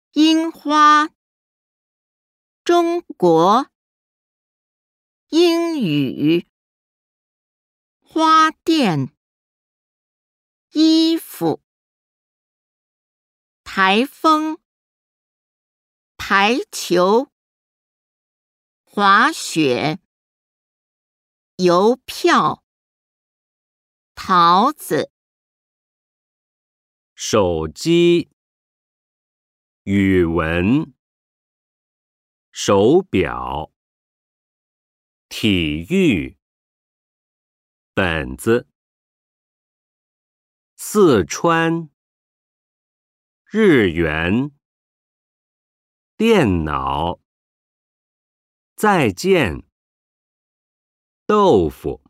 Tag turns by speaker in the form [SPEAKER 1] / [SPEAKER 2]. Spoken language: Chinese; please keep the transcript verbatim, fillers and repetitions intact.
[SPEAKER 1] 樱花，中国，英语，花店，衣服，台风，排球，滑雪，邮票，桃子，
[SPEAKER 2] 手机，语文，手表，体育，本子，四川，日元，电脑，再见，豆腐。